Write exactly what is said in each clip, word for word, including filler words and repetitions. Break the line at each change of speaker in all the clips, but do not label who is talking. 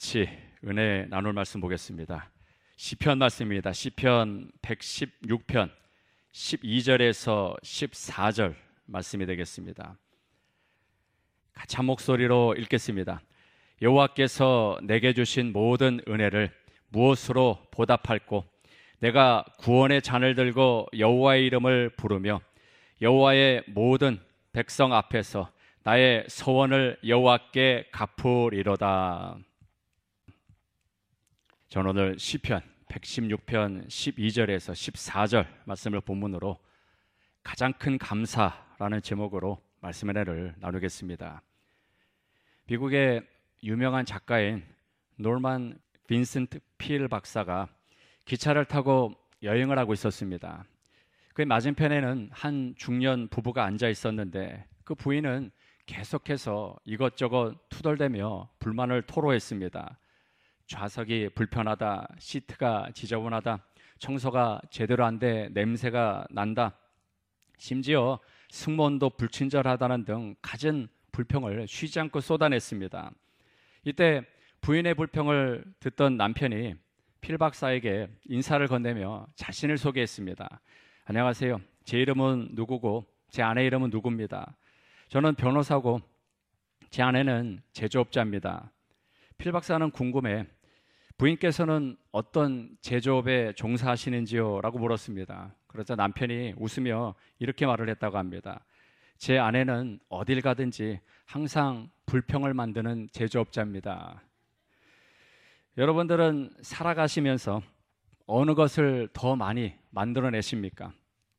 같이 은혜 나눌 말씀 보겠습니다. 시편 말씀입니다. 시편 백십육 편 십이 절에서 십사 절 말씀이 되겠습니다. 같이 한 목소리로 읽겠습니다. 여호와께서 내게 주신 모든 은혜를 무엇으로 보답할꼬? 내가 구원의 잔을 들고 여호와의 이름을 부르며 여호와의 모든 백성 앞에서 나의 소원을 여호와께 갚으리로다. 저는 오늘 시편 백십육 편 십이 절에서 십사 절 말씀을 본문으로 가장 큰 감사라는 제목으로 말씀의 은혜를 나누겠습니다. 미국의 유명한 작가인 노만 빈센트 필 박사가 기차를 타고 여행을 하고 있었습니다. 그 맞은편에는 한 중년 부부가 앉아 있었는데 그 부인은 계속해서 이것저것 투덜대며 불만을 토로했습니다. 좌석이 불편하다, 시트가 지저분하다, 청소가 제대로 안 돼, 냄새가 난다, 심지어 승무원도 불친절하다는 등 갖은 불평을 쉬지 않고 쏟아냈습니다. 이때 부인의 불평을 듣던 남편이 필 박사에게 인사를 건네며 자신을 소개했습니다. 안녕하세요. 제 이름은 누구고 제 아내 이름은 누구입니다. 저는 변호사고 제 아내는 제조업자입니다. 필 박사는 궁금해 부인께서는 어떤 제조업에 종사하시는지요? 라고 물었습니다. 그러자 남편이 웃으며 이렇게 말을 했다고 합니다. 제 아내는 어딜 가든지 항상 불평을 만드는 제조업자입니다. 여러분들은 살아가시면서 어느 것을 더 많이 만들어내십니까?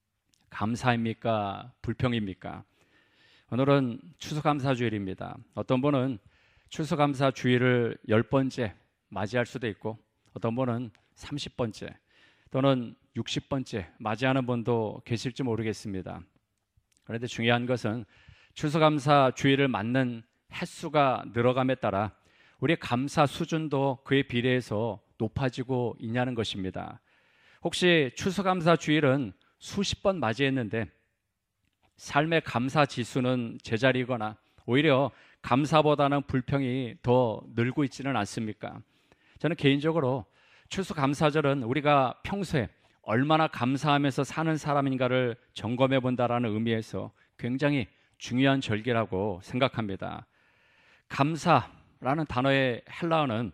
감사입니까? 불평입니까? 오늘은 추수감사주일입니다. 어떤 분은 추수감사주일을 열 번째 맞이할 수도 있고 어떤 분은 삼십 번째 또는 육십 번째 맞이하는 분도 계실지 모르겠습니다. 그런데 중요한 것은 추수감사주일을 맞는 횟수가 늘어감에 따라 우리의 감사 수준도 그에 비례해서 높아지고 있냐는 것입니다. 혹시 추수감사주일은 수십 번 맞이했는데 삶의 감사 지수는 제자리거나 오히려 감사보다는 불평이 더 늘고 있지는 않습니까? 저는 개인적으로 추수감사절은 우리가 평소에 얼마나 감사하면서 사는 사람인가를 점검해 본다라는 의미에서 굉장히 중요한 절기라고 생각합니다. 감사라는 단어의 헬라어는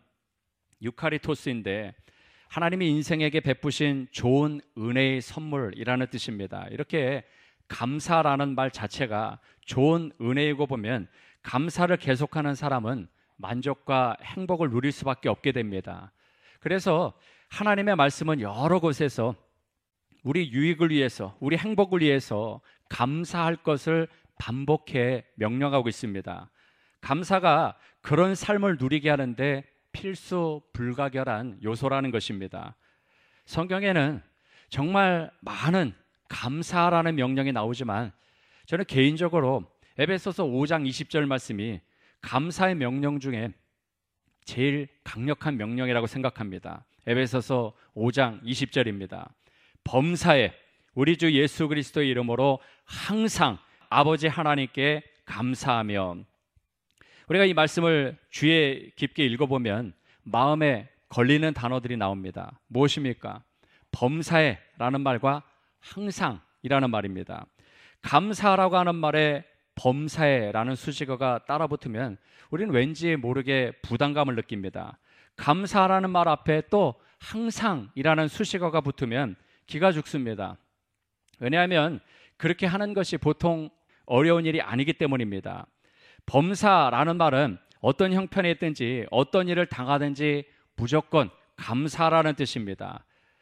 유카리토스인데 하나님이 인생에게 베푸신 좋은 은혜의 선물이라는 뜻입니다. 이렇게 감사라는 말 자체가 좋은 은혜이고 보면 감사를 계속하는 사람은 만족과 행복을 누릴 수밖에 없게 됩니다. 그래서 하나님의 말씀은 여러 곳에서 우리 유익을 위해서, 우리 행복을 위해서 감사할 것을 반복해 명령하고 있습니다. 감사가 그런 삶을 누리게 하는데 필수 불가결한 요소라는 것입니다. 성경에는 정말 많은 감사라는 명령이 나오지만 저는 개인적으로 에베소서 오 장 이십 절 말씀이 감사의 명령 중에 제일 강력한 명령이라고 생각합니다. 에베소서 오 장 이십 절입니다. 범사에 우리 주 예수 그리스도의 이름으로 항상 아버지 하나님께 감사하며. 우리가 이 말씀을 주의 깊게 읽어보면 마음에 걸리는 단어들이 나옵니다. 무엇입니까? 범사에 라는 말과 항상이라는 말입니다. 감사라고 하는 말에 범사에라는 수식어가 따라붙으면 우리는 왠지 모르게 부담감을 느낍니다. 감사라는 말 앞에 또 항상이라는 수식어가 붙으면 기가 죽습니다. 왜냐하면 그렇게 하는 것이 보통 어려운 일이 아니기 때문입니다. 범사라는 말은 어떤 형편에 있든지 어떤 일을 당하든지 무조건 감사라는 뜻입니다.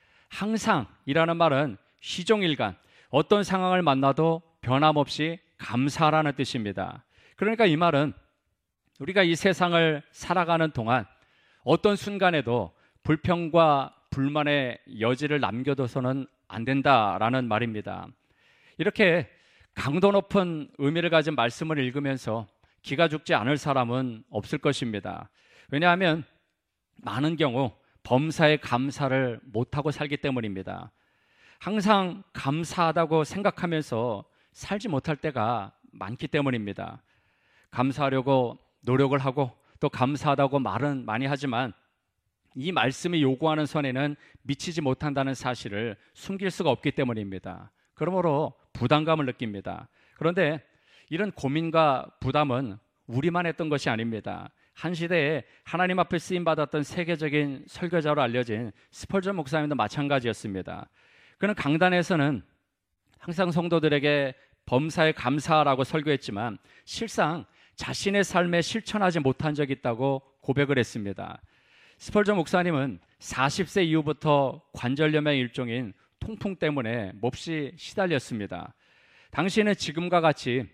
항상이라는 말은 시종일관 어떤 상황을 만나도 변함없이 감사라는 뜻입니다. 그러니까 이 말은 우리가 이 세상을 살아가는 동안 어떤 순간에도 불평과 불만의 여지를 남겨둬서는 안 된다라는 말입니다. 이렇게 강도 높은 의미를 가진 말씀을 읽으면서 기가 죽지 않을 사람은 없을 것입니다. 왜냐하면 많은 경우 범사에 감사를 못하고 살기 때문입니다. 항상 감사하다고 생각하면서 살지 못할 때가 많기 때문입니다. 감사하려고 노력을 하고 또 감사하다고 말은 많이 하지만 이 말씀이 요구하는 선에는 미치지 못한다는 사실을 숨길 수가 없기 때문입니다. 그러므로 부담감을 느낍니다. 그런데 이런 고민과 부담은 우리만 했던 것이 아닙니다. 한 시대에 하나님 앞에 쓰임받았던 세계적인 설교자로 알려진 스펄전 목사님도 마찬가지였습니다. 그는 강단에서는 항상 성도들에게 범사에 감사하라고 설교했지만 실상 자신의 삶에 실천하지 못한 적이 있다고 고백을 했습니다. 스펄전 목사님은 사십 세 이후부터 관절염의 일종인 통풍 때문에 몹시 시달렸습니다. 당시에는 지금과 같이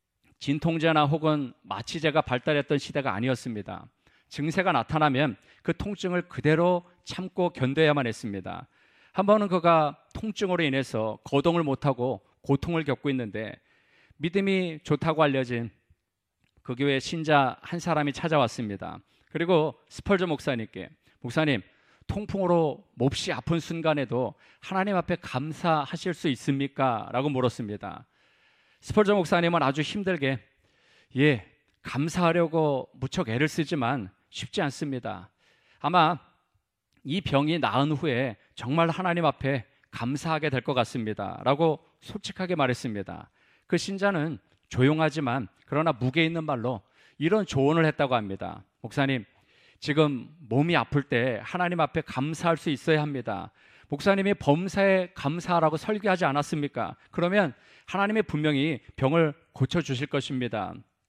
진통제나 혹은 마취제가 발달했던 시대가 아니었습니다. 증세가 나타나면 그 통증을 그대로 참고 견뎌야만 했습니다. 한 번은 그가 통증으로 인해서 거동을 못하고 고통을 겪고 있는데 믿음이 좋다고 알려진 그 교회 신자 한 사람이 찾아왔습니다. 그리고 스펄전 목사님께, 목사님, 통풍으로 몹시 아픈 순간에도 하나님 앞에 감사하실 수 있습니까? 라고 물었습니다. 스펄전 목사님은 아주 힘들게, 예, 감사하려고 무척 애를 쓰지만 쉽지 않습니다. 아마 이 병이 나은 후에 정말 하나님 앞에 감사하게 될 것 같습니다. 라고 솔직하게 말했습니다. 그 신자는 조용하지만 그러나 무게 있는 말로 이런 조언을 했다고 합니다. 목사님, 지금 몸이 아플 때 하나님 앞에 감사할 수 있어야 합니다. 목사님이 범사에 감사하라고 설교하지 않았습니까? 그러면 하나님이 분명히 병을 고쳐주실 것입니다.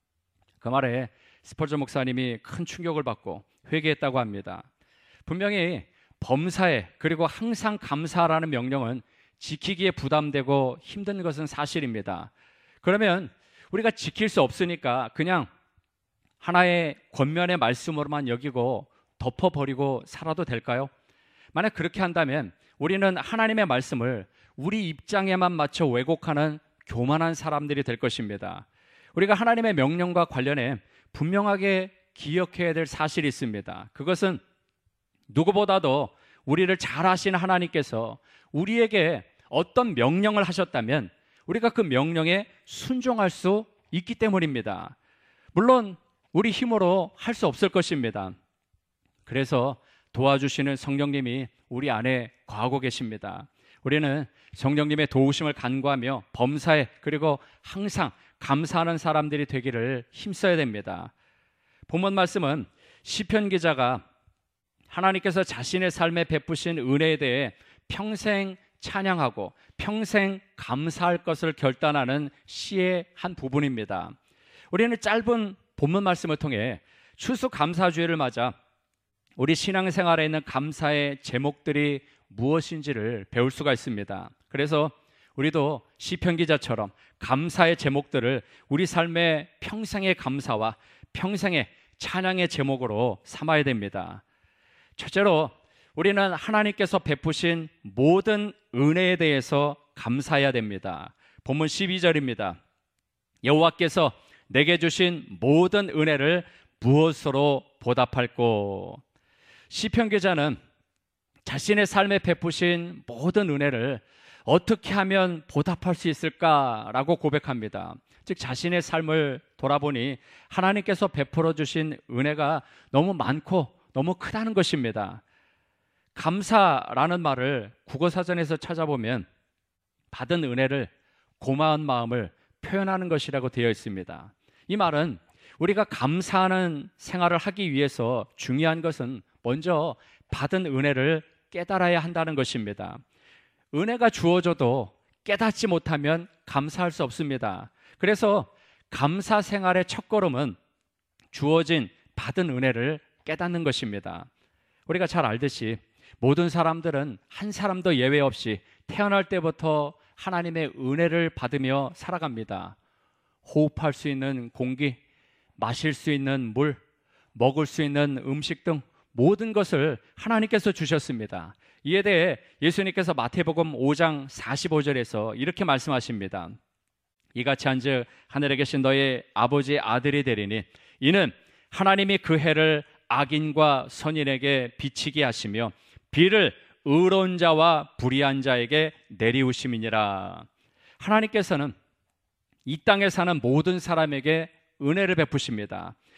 그 말에 스펄전 목사님이 큰 충격을 받고 회개했다고 합니다. 분명히 범사에 그리고 항상 감사하라는 명령은 지키기에 부담되고 힘든 것은 사실입니다. 그러면 우리가 지킬 수 없으니까 그냥 하나의 권면의 말씀으로만 여기고 덮어버리고 살아도 될까요? 만약 그렇게 한다면 우리는 하나님의 말씀을 우리 입장에만 맞춰 왜곡하는 교만한 사람들이 될 것입니다. 우리가 하나님의 명령과 관련해 분명하게 기억해야 될 사실이 있습니다. 그것은 누구보다도 우리를 잘 아시는 하나님께서 우리에게 어떤 명령을 하셨다면 우리가 그 명령에 순종할 수 있기 때문입니다. 물론 우리 힘으로 할 수 없을 것입니다. 그래서 도와주시는 성령님이 우리 안에 거하고 계십니다. 우리는 성령님의 도우심을 간구하며 범사에 그리고 항상 감사하는 사람들이 되기를 힘써야 됩니다. 본문 말씀은 시편 기자가 하나님께서 자신의 삶에 베푸신 은혜에 대해 평생 찬양하고 평생 감사할 것을 결단하는 시의 한 부분입니다. 우리는 짧은 본문 말씀을 통해 추수감사주의를 맞아 우리 신앙생활에 있는 감사의 제목들이 무엇인지를 배울 수가 있습니다. 그래서 우리도 시편 기자처럼 감사의 제목들을 우리 삶의 평생의 감사와 평생의 찬양의 제목으로 삼아야 됩니다. 첫째로 우리는 하나님께서 베푸신 모든 은혜에 대해서 감사해야 됩니다. 본문 십이 절입니다. 여호와께서 내게 주신 모든 은혜를 무엇으로 보답할꼬? 시편 기자는 자신의 삶에 베푸신 모든 은혜를 어떻게 하면 보답할 수 있을까라고 고백합니다. 즉 자신의 삶을 돌아보니 하나님께서 베풀어 주신 은혜가 너무 많고 너무 크다는 것입니다. 감사라는 말을 국어사전에서 찾아보면 받은 은혜를 고마운 마음을 표현하는 것이라고 되어 있습니다. 이 말은 우리가 감사하는 생활을 하기 위해서 중요한 것은 먼저 받은 은혜를 깨달아야 한다는 것입니다. 은혜가 주어져도 깨닫지 못하면 감사할 수 없습니다. 그래서 감사 생활의 첫걸음은 주어진 받은 은혜를 깨닫는 것입니다. 우리가 잘 알듯이 모든 사람들은 한 사람도 예외 없이 태어날 때부터 하나님의 은혜를 받으며 살아갑니다. 호흡할 수 있는 공기, 마실 수 있는 물, 먹을 수 있는 음식 등 모든 것을 하나님께서 주셨습니다. 이에 대해 예수님께서 마태복음 오 장 사십오 절에서 이렇게 말씀하십니다. 이같이 한즉 하늘에 계신 너의 아버지의 아들이 되리니 이는 하나님이 그 해를 악인과 선인에게 비치게 하시며 비를 의로운 자와 불의한 자에게 내리우심이니라. 하나님께서는 이 땅에 사는 모든 사람에게 은혜를 베푸십니다.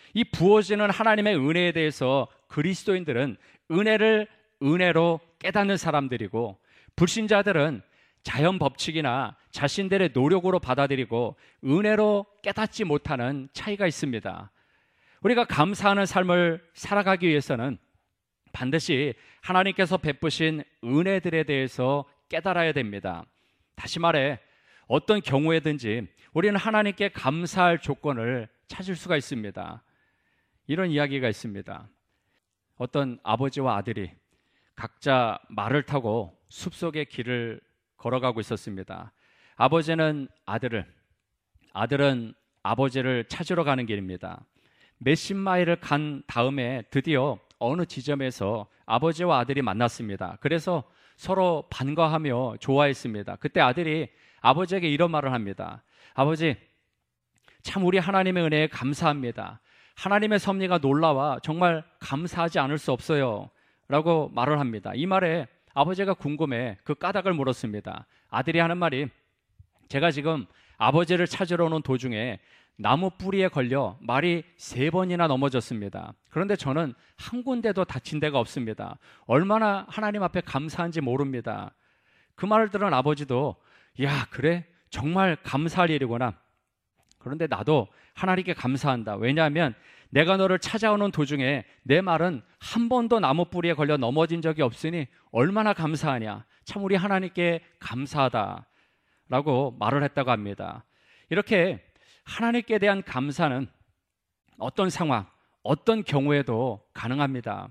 이 부어지는 하나님의 은혜에 대해서 그리스도인들은 은혜를 은혜로 깨닫는 사람들이고, 불신자들은 자연 법칙이나 자신들의 노력으로 받아들이고 은혜로 깨닫지 못하는 차이가 있습니다. 우리가 감사하는 삶을 살아가기 위해서는 반드시 하나님께서 베푸신 은혜들에 대해서 깨달아야 됩니다. 다시 말해, 어떤 경우에든지 우리는 하나님께 감사할 조건을 찾을 수가 있습니다. 이런 이야기가 있습니다. 어떤 아버지와 아들이 각자 말을 타고 숲속의 길을 걸어가고 있었습니다. 아버지는 아들을, 아들은 아버지를 찾으러 가는 길입니다. 몇십 마일을 간 다음에 드디어 어느 지점에서 아버지와 아들이 만났습니다. 그래서 서로 반가워하며 좋아했습니다. 그때 아들이 아버지에게 이런 말을 합니다. 아버지, 참 우리 하나님의 은혜에 감사합니다. 하나님의 섭리가 놀라워 정말 감사하지 않을 수 없어요 라고 말을 합니다. 이 말에 아버지가 궁금해 그 까닭을 물었습니다. 아들이 하는 말이, 제가 지금 아버지를 찾으러 오는 도중에 나무 뿌리에 걸려 말이 세 번이나 넘어졌습니다. 그런데 저는 한 군데도 다친 데가 없습니다. 얼마나 하나님 앞에 감사한지 모릅니다. 그 말을 들은 아버지도, 야, 그래? 정말 감사할 일이구나. 그런데 나도 하나님께 감사한다. 왜냐하면 내가 너를 찾아오는 도중에 내 말은 한 번도 나무 뿌리에 걸려 넘어진 적이 없으니 얼마나 감사하냐. 참 우리 하나님께 감사하다 라고 말을 했다고 합니다. 이렇게 하나님께 대한 감사는 어떤 상황, 어떤 경우에도 가능합니다.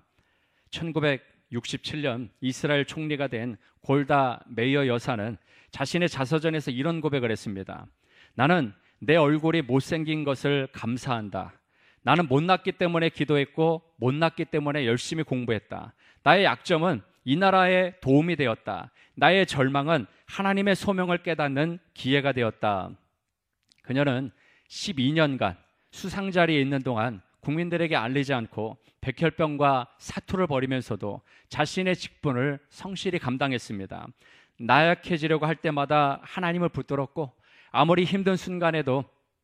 천구백육십칠 년 이스라엘 총리가 된 골다 메이어 여사는 자신의 자서전에서 이런 고백을 했습니다. 나는 내 얼굴이 못생긴 것을 감사한다. 나는 못났기 때문에 기도했고 못났기 때문에 열심히 공부했다. 나의 약점은 이 나라에 도움이 되었다. 나의 절망은 하나님의 소명을 깨닫는 기회가 되었다. 그녀는 십이 년간 수상 자리에 있는 동안 국민들에게 알리지 않고 백혈병과 사투를 벌이면서도 자신의 직분을 성실히 감당했습니다. 나약해지려고 할 때마다 하나님을 붙들었고, 아무리 힘든 순간에도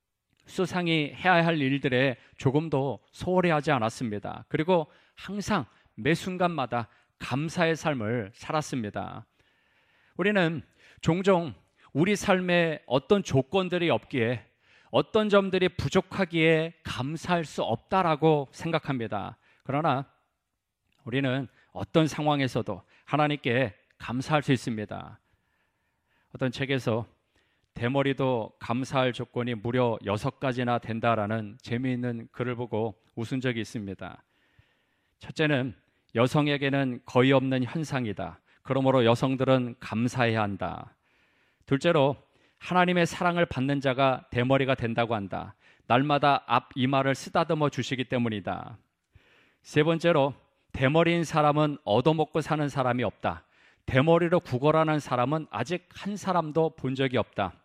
수상이 해야 할 일들에 조금도 소홀히 하지 않았습니다. 그리고 항상 매 순간마다 감사의 삶을 살았습니다. 우리는 종종 우리 삶에 어떤 조건들이 없기에, 어떤 점들이 부족하기에 감사할 수 없다라고 생각합니다. 그러나 우리는 어떤 상황에서도 하나님께 감사할 수 있습니다. 어떤 책에서 대머리도 감사할 조건이 무려 여섯 가지나 된다라는 재미있는 글을 보고 웃은 적이 있습니다. 첫째는 여성에게는 거의 없는 현상이다. 그러므로 여성들은 감사해야 한다. 둘째로 하나님의 사랑을 받는 자가 대머리가 된다고 한다. 날마다 앞 이마를 쓰다듬어 주시기 때문이다. 세 번째로 대머리인 사람은 얻어먹고 사는 사람이 없다. 대머리로 구걸하는 사람은 아직 한 사람도 본 적이 없다.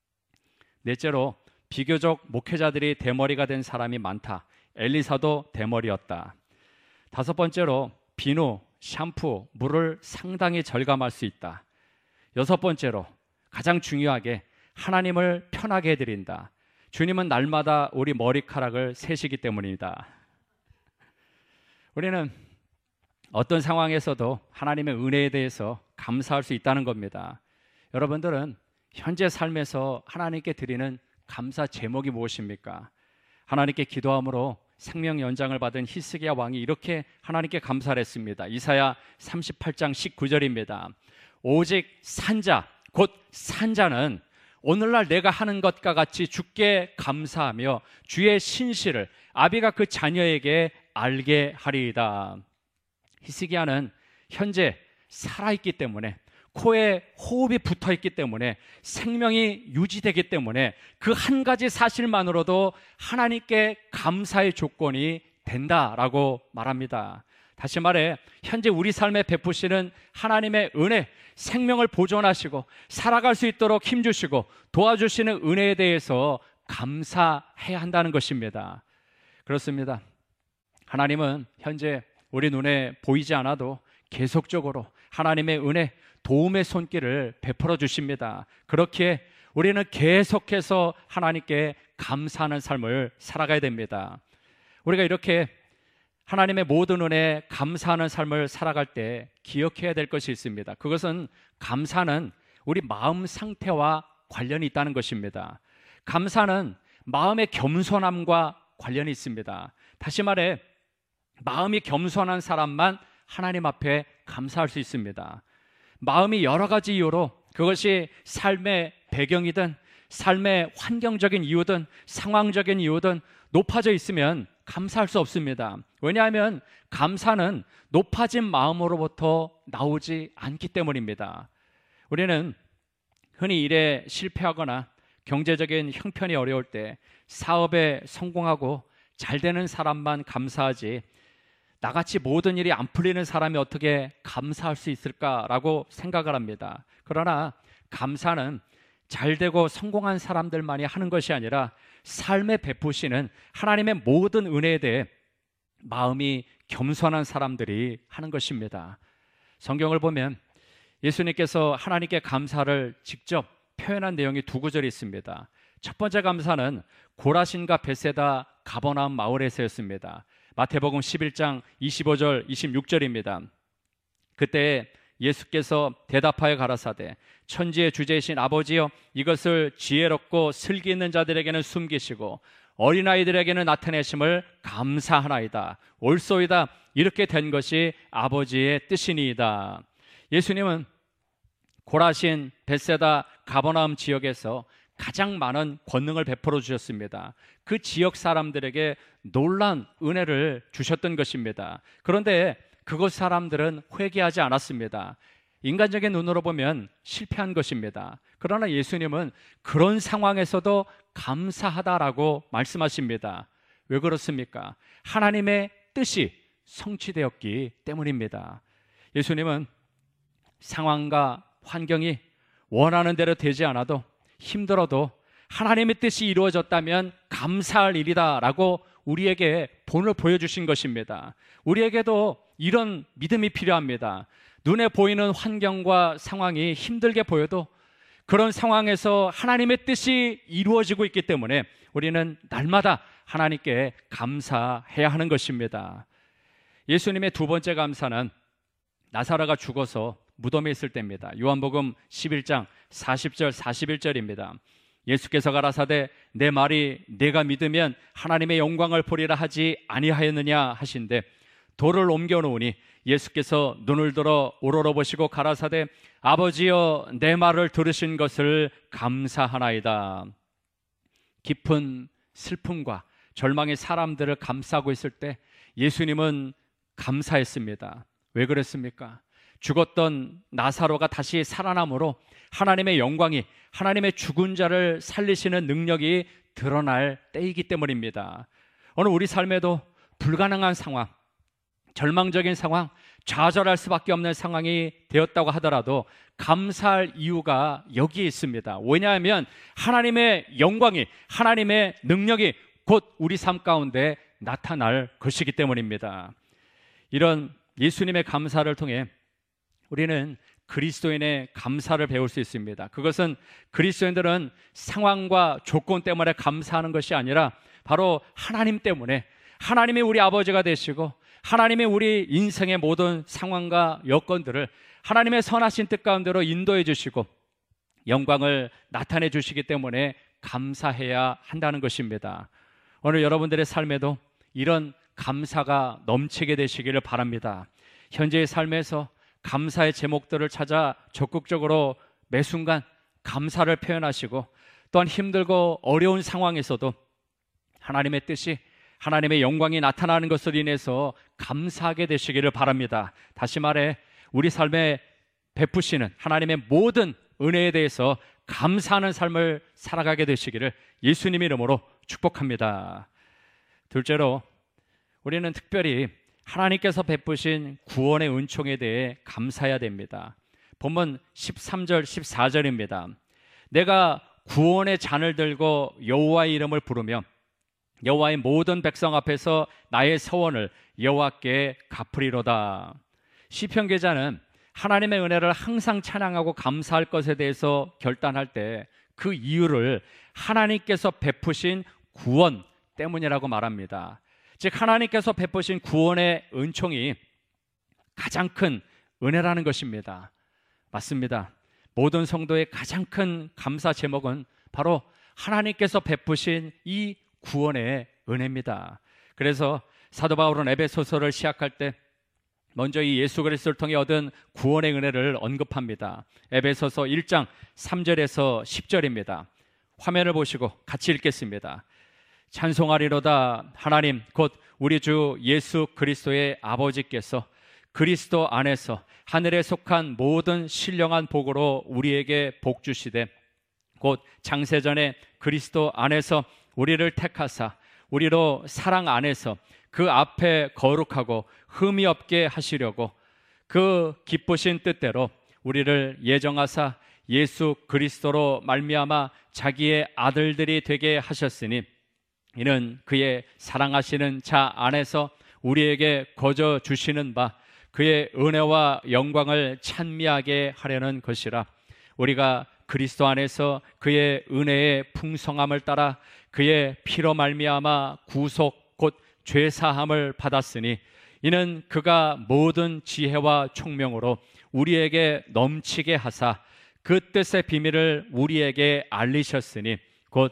넷째로 비교적 목회자들이 대머리가 된 사람이 많다. 엘리사도 대머리였다. 다섯 번째로 비누, 샴푸, 물을 상당히 절감할 수 있다. 여섯 번째로 가장 중요하게 하나님을 편하게 해드린다. 주님은 날마다 우리 머리카락을 세시기 때문이다. 우리는 어떤 상황에서도 하나님의 은혜에 대해서 감사할 수 있다는 겁니다. 여러분들은 현재 삶에서 하나님께 드리는 감사 제목이 무엇입니까? 하나님께 기도함으로 생명 연장을 받은 히스기야 왕이 이렇게 하나님께 감사를 했습니다. 이사야 삼십팔 장 십구 절입니다. 오직 산자, 곧 산자는 오늘날 내가 하는 것과 같이 주께 감사하며 주의 신실을 아비가 그 자녀에게 알게 하리이다. 히스기야는 현재 살아있기 때문에, 코에 호흡이 붙어있기 때문에, 생명이 유지되기 때문에 그 한 가지 사실만으로도 하나님께 감사의 조건이 된다라고 말합니다. 다시 말해 현재 우리 삶에 베푸시는 하나님의 은혜, 생명을 보존하시고 살아갈 수 있도록 힘주시고 도와주시는 은혜에 대해서 감사해야 한다는 것입니다. 그렇습니다. 하나님은 현재 우리 눈에 보이지 않아도 계속적으로 하나님의 은혜, 도움의 손길을 베풀어 주십니다. 그렇기에 우리는 계속해서 하나님께 감사하는 삶을 살아가야 됩니다. 우리가 이렇게 하나님의 모든 은혜에 감사하는 삶을 살아갈 때 기억해야 될 것이 있습니다. 그것은 감사는 우리 마음 상태와 관련이 있다는 것입니다. 감사는 마음의 겸손함과 관련이 있습니다. 다시 말해 마음이 겸손한 사람만 하나님 앞에 감사할 수 있습니다. 마음이 여러 가지 이유로, 그것이 삶의 배경이든 삶의 환경적인 이유든 상황적인 이유든 높아져 있으면 감사할 수 없습니다. 왜냐하면 감사는 높아진 마음으로부터 나오지 않기 때문입니다. 우리는 흔히 일에 실패하거나 경제적인 형편이 어려울 때 사업에 성공하고 잘 되는 사람만 감사하지, 나같이 모든 일이 안 풀리는 사람이 어떻게 감사할 수 있을까라고 생각을 합니다. 그러나 감사는 잘 되고 성공한 사람들만이 하는 것이 아니라 삶에 베푸시는 하나님의 모든 은혜에 대해 마음이 겸손한 사람들이 하는 것입니다. 성경을 보면 예수님께서 하나님께 감사를 직접 표현한 내용이 두 구절이 있습니다. 첫 번째 감사는 고라신과 벳세다 가버나움 마을에서였습니다. 마태복음 십일 장 이십오 절 이십육 절입니다. 그때 예수께서 대답하여 가라사대 천지의 주제이신 아버지여, 이것을 지혜롭고 슬기 있는 자들에게는 숨기시고 어린아이들에게는 나타내심을 감사하나이다. 옳소이다. 이렇게 된 것이 아버지의 뜻이니이다. 예수님은 고라신, 벳세다, 가버나움 지역에서 가장 많은 권능을 베풀어 주셨습니다. 그 지역 사람들에게 놀라운 은혜를 주셨던 것입니다. 그런데 그곳 사람들은 회개하지 않았습니다. 인간적인 눈으로 보면 실패한 것입니다. 그러나 예수님은 그런 상황에서도 감사하다라고 말씀하십니다. 왜 그렇습니까? 하나님의 뜻이 성취되었기 때문입니다. 예수님은 상황과 환경이 원하는 대로 되지 않아도, 힘들어도 하나님의 뜻이 이루어졌다면 감사할 일이다 라고 우리에게 본을 보여주신 것입니다. 우리에게도 이런 믿음이 필요합니다. 눈에 보이는 환경과 상황이 힘들게 보여도 그런 상황에서 하나님의 뜻이 이루어지고 있기 때문에 우리는 날마다 하나님께 감사해야 하는 것입니다. 예수님의 두 번째 감사는 나사로가 죽어서 무덤에 있을 때입니다. 요한복음 십일 장 사십 절 사십일 절입니다. 예수께서 가라사대 내 말이 내가 믿으면 하나님의 영광을 보리라 하지 아니하였느냐 하신대 돌을 옮겨 놓으니 예수께서 눈을 들어 우러러보시고 가라사대 아버지여 내 말을 들으신 것을 감사하나이다. 깊은 슬픔과 절망의 사람들을 감싸고 있을 때 예수님은 감사했습니다. 왜 그랬습니까? 죽었던 나사로가 다시 살아남으로 하나님의 영광이, 하나님의 죽은 자를 살리시는 능력이 드러날 때이기 때문입니다. 오늘 우리 삶에도 불가능한 상황, 절망적인 상황, 좌절할 수밖에 없는 상황이 되었다고 하더라도 감사할 이유가 여기에 있습니다. 왜냐하면 하나님의 영광이, 하나님의 능력이 곧 우리 삶 가운데 나타날 것이기 때문입니다. 이런 예수님의 감사를 통해 우리는 그리스도인의 감사를 배울 수 있습니다. 그것은 그리스도인들은 상황과 조건 때문에 감사하는 것이 아니라 바로 하나님 때문에, 하나님이 우리 아버지가 되시고 하나님이 우리 인생의 모든 상황과 여건들을 하나님의 선하신 뜻 가운데로 인도해 주시고 영광을 나타내 주시기 때문에 감사해야 한다는 것입니다. 오늘 여러분들의 삶에도 이런 감사가 넘치게 되시기를 바랍니다. 현재의 삶에서 감사의 제목들을 찾아 적극적으로 매 순간 감사를 표현하시고, 또한 힘들고 어려운 상황에서도 하나님의 뜻이, 하나님의 영광이 나타나는 것으로 인해서 감사하게 되시기를 바랍니다. 다시 말해 우리 삶에 베푸시는 하나님의 모든 은혜에 대해서 감사하는 삶을 살아가게 되시기를 예수님 이름으로 축복합니다. 둘째로 우리는 특별히 하나님께서 베푸신 구원의 은총에 대해 감사해야 됩니다. 본문 십삼 절 십사 절입니다. 내가 구원의 잔을 들고 여호와의 이름을 부르며 여호와의 모든 백성 앞에서 나의 서원을 여호와께 갚으리로다. 시편 기자는 하나님의 은혜를 항상 찬양하고 감사할 것에 대해서 결단할 때 그 이유를 하나님께서 베푸신 구원 때문이라고 말합니다. 즉 하나님께서 베푸신 구원의 은총이 가장 큰 은혜라는 것입니다. 맞습니다. 모든 성도의 가장 큰 감사 제목은 바로 하나님께서 베푸신 이 구원의 은혜입니다. 그래서 사도 바울은 에베소서를 시작할 때 먼저 이 예수 그리스도를 통해 얻은 구원의 은혜를 언급합니다. 에베소서 일 장 삼 절에서 십 절입니다. 화면을 보시고 같이 읽겠습니다. 찬송하리로다 하나님 곧 우리 주 예수 그리스도의 아버지께서 그리스도 안에서 하늘에 속한 모든 신령한 복으로 우리에게 복 주시되 곧 창세전에 그리스도 안에서 우리를 택하사 우리로 사랑 안에서 그 앞에 거룩하고 흠이 없게 하시려고 그 기쁘신 뜻대로 우리를 예정하사 예수 그리스도로 말미암아 자기의 아들들이 되게 하셨으니 이는 그의 사랑하시는 자 안에서 우리에게 거저 주시는 바 그의 은혜와 영광을 찬미하게 하려는 것이라. 우리가 그리스도 안에서 그의 은혜의 풍성함을 따라 그의 피로 말미암아 구속 곧 죄사함을 받았으니 이는 그가 모든 지혜와 총명으로 우리에게 넘치게 하사 그 뜻의 비밀을 우리에게 알리셨으니 곧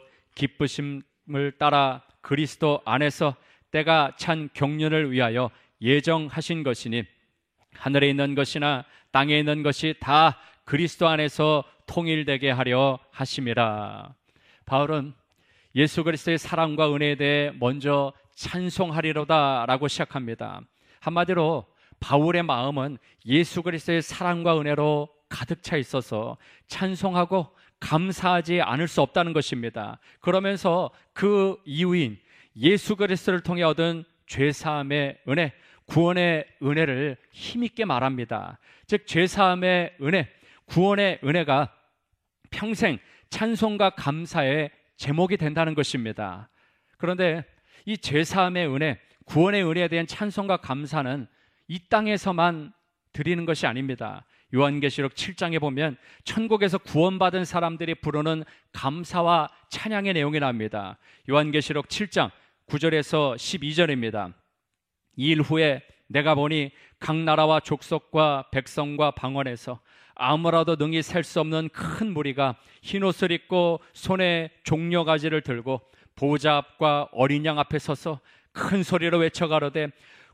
기쁘심을 따라 그리스도 안에서 때가 찬 경륜을 위하여 예정하신 것이니 하늘에 있는 것이나 땅에 있는 것이 다 그리스도 안에서 통일되게 하려 하심이라. 바울은 예수 그리스도의 사랑과 은혜에 대해 먼저 찬송하리로다 라고 시작합니다. 한마디로 바울의 마음은 예수 그리스도의 사랑과 은혜로 가득 차 있어서 찬송하고 감사하지 않을 수 없다는 것입니다. 그러면서 그 이유인 예수 그리스도를 통해 얻은 죄사함의 은혜, 구원의 은혜를 힘있게 말합니다. 즉 죄사함의 은혜, 구원의 은혜가 평생 찬송과 감사의 제목이 된다는 것입니다. 그런데 이 죄사함의 은혜, 구원의 은혜에 대한 찬송과 감사는 이 땅에서만 드리는 것이 아닙니다. 요한계시록 칠 장에 보면 천국에서 구원받은 사람들이 부르는 감사와 찬양의 내용이 나옵니다. 요한계시록 칠 장 구 절에서 십이 절입니다. 이 일 후에 내가 보니 각 나라와 족속과 백성과 방언에서 아무라도 능히 셀 수 없는 큰 무리가 흰옷을 입고 손에 종려가지를 들고 보좌 앞과 어린 양 앞에 서서 큰 소리로 외쳐 가로되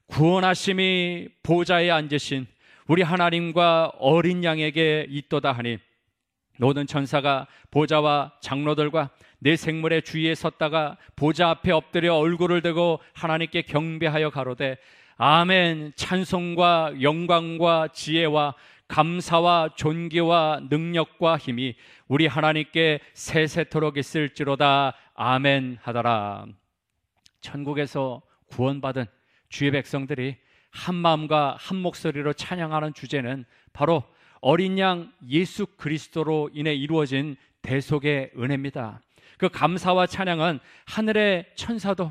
구원하심이 보좌에 앉으신 우리 하나님과 어린 양에게 있도다 하니 모든 천사가 보좌와 장로들과 내 생물의 주위에 섰다가 보좌 앞에 엎드려 얼굴을 대고 하나님께 경배하여 가로되 아멘. 찬송과 영광과 지혜와 감사와 존귀와 능력과 힘이 우리 하나님께 세세토록 있을지로다. 아멘 하더라. 천국에서 구원받은 주의 백성들이 한 마음과 한 목소리로 찬양하는 주제는 바로 어린 양 예수 그리스도로 인해 이루어진 대속의 은혜입니다. 그 감사와 찬양은 하늘의 천사도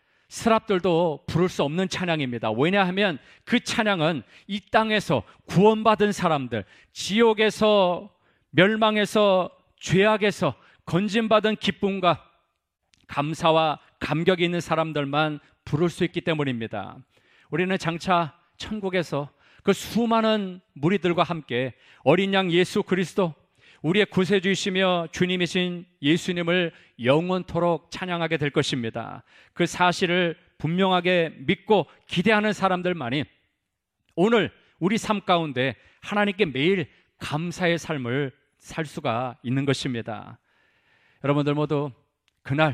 스랍들도 부를 수 없는 찬양입니다. 왜냐하면 그 찬양은 이 땅에서 구원받은 사람들, 지옥에서 멸망해서 죄악에서 건진받은 기쁨과 감사와 감격이 있는 사람들만 부를 수 있기 때문입니다. 우리는 장차 천국에서 그 수많은 무리들과 함께 어린 양 예수 그리스도, 우리의 구세주이시며 주님이신 예수님을 영원토록 찬양하게 될 것입니다. 그 사실을 분명하게 믿고 기대하는 사람들만이 오늘 우리 삶 가운데 하나님께 매일 감사의 삶을 살 수가 있는 것입니다. 여러분들 모두 그날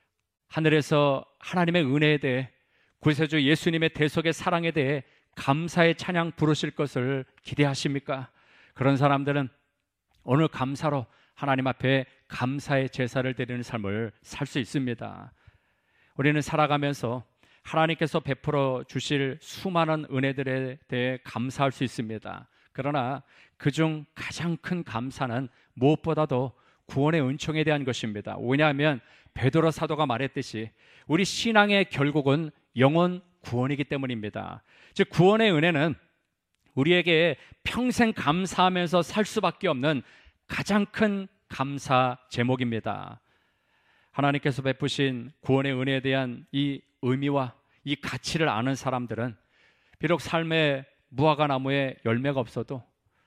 하늘에서 하나님의 은혜에 대해, 구세주 예수님의 대속의 사랑에 대해 감사의 찬양 부르실 것을 기대하십니까? 그런 사람들은 오늘 감사로 하나님 앞에 감사의 제사를 드리는 삶을 살 수 있습니다. 우리는 살아가면서 하나님께서 베풀어 주실 수많은 은혜들에 대해 감사할 수 있습니다. 그러나 그중 가장 큰 감사는 무엇보다도 구원의 은총에 대한 것입니다. 왜냐하면 베드로 사도가 말했듯이 우리 신앙의 결국은 영혼 구원이기 때문입니다. 즉 구원의 은혜는 우리에게 평생 감사하면서 살 수밖에 없는 가장 큰 감사 제목입니다. 하나님께서 베푸신 구원의 은혜에 대한 이 의미와 이 가치를 아는 사람들은 비록 삶에 무화과 나무에 열매가 없어도,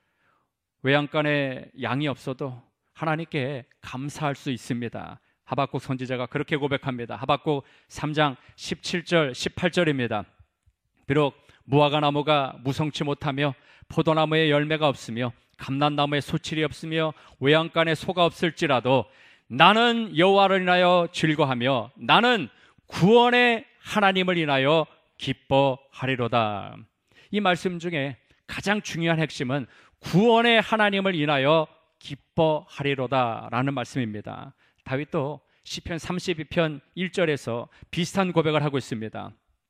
외양간에 양이 없어도 하나님께 감사할 수 있습니다. 하박국 선지자가 그렇게 고백합니다. 하박국 삼 장 십칠 절 십팔 절입니다. 비록 무화과 나무가 무성치 못하며 포도나무에 열매가 없으며 감람나무에 소칠이 없으며 외양간에 소가 없을지라도 나는 여호와를 인하여 즐거하며 나는 구원의 하나님을 인하여 기뻐하리로다. 이 말씀 중에 가장 중요한 핵심은 구원의 하나님을 인하여 기뻐하리로다 라는 말씀입니다. 다윗도 시편 삼십이 편 일 절에서 비슷한 고백을 하고 있습니다.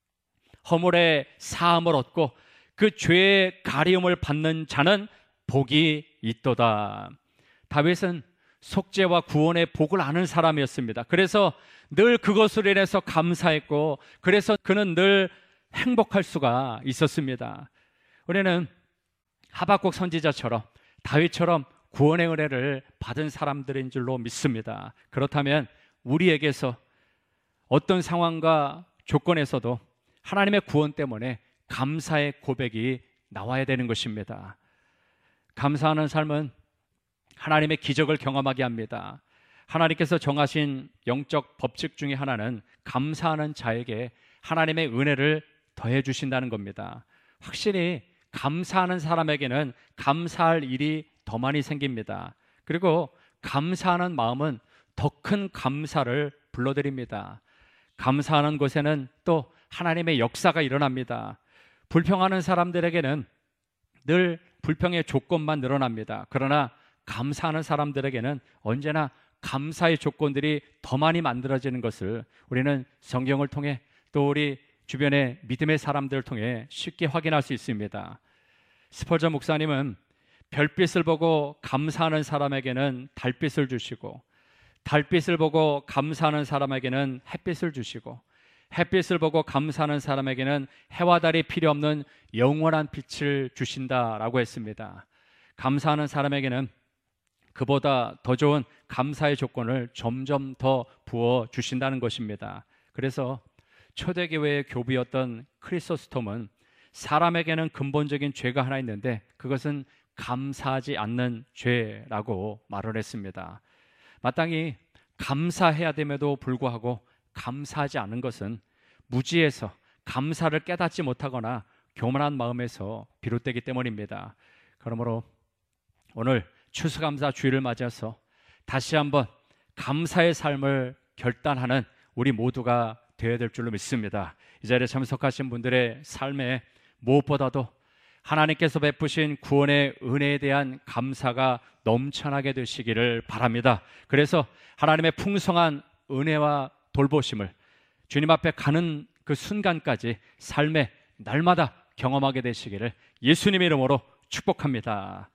허물의 사함을 얻고 그 죄의 가리움을 받는 자는 복이 있도다. 다윗은 속죄와 구원의 복을 아는 사람이었습니다. 그래서 늘 그것으로 인해서 감사했고, 그래서 그는 늘 행복할 수가 있었습니다. 우리는 하박국 선지자처럼 다윗처럼 구원의 은혜를 받은 사람들인 줄로 믿습니다. 그렇다면 우리에게서 어떤 상황과 조건에서도 하나님의 구원 때문에 감사의 고백이 나와야 되는 것입니다. 감사하는 삶은 하나님의 기적을 경험하게 합니다. 하나님께서 정하신 영적 법칙 중에 하나는 감사하는 자에게 하나님의 은혜를 더해 주신다는 겁니다. 확실히 감사하는 사람에게는 감사할 일이 더 많이 생깁니다. 그리고 감사하는 마음은 더 큰 감사를 불러들입니다. 감사하는 곳에는 또 하나님의 역사가 일어납니다. 불평하는 사람들에게는 늘 불평의 조건만 늘어납니다. 그러나 감사하는 사람들에게는 언제나 감사의 조건들이 더 많이 만들어지는 것을 우리는 성경을 통해 또 우리 주변의 믿음의 사람들을 통해 쉽게 확인할 수 있습니다. 스펄전 목사님은 별빛을 보고 감사하는 사람에게는 달빛을 주시고, 달빛을 보고 감사하는 사람에게는 햇빛을 주시고, 햇빛을 보고 감사하는 사람에게는 해와 달이 필요 없는 영원한 빛을 주신다라고 했습니다. 감사하는 사람에게는 그보다 더 좋은 감사의 조건을 점점 더 부어 주신다는 것입니다. 그래서 초대교회의 교부였던 크리소스톰은 사람에게는 근본적인 죄가 하나 있는데 그것은 감사하지 않는 죄라고 말을 했습니다. 마땅히 감사해야 됨에도 불구하고 감사하지 않은 것은 무지에서 감사를 깨닫지 못하거나 교만한 마음에서 비롯되기 때문입니다. 그러므로 오늘 추수감사 주일을 맞아서 다시 한번 감사의 삶을 결단하는 우리 모두가 되어야 될 줄로 믿습니다. 이 자리에 참석하신 분들의 삶에 무엇보다도 하나님께서 베푸신 구원의 은혜에 대한 감사가 넘쳐나게 되시기를 바랍니다. 그래서 하나님의 풍성한 은혜와 돌보심을 주님 앞에 가는 그 순간까지 삶에 날마다 경험하게 되시기를 예수님의 이름으로 축복합니다.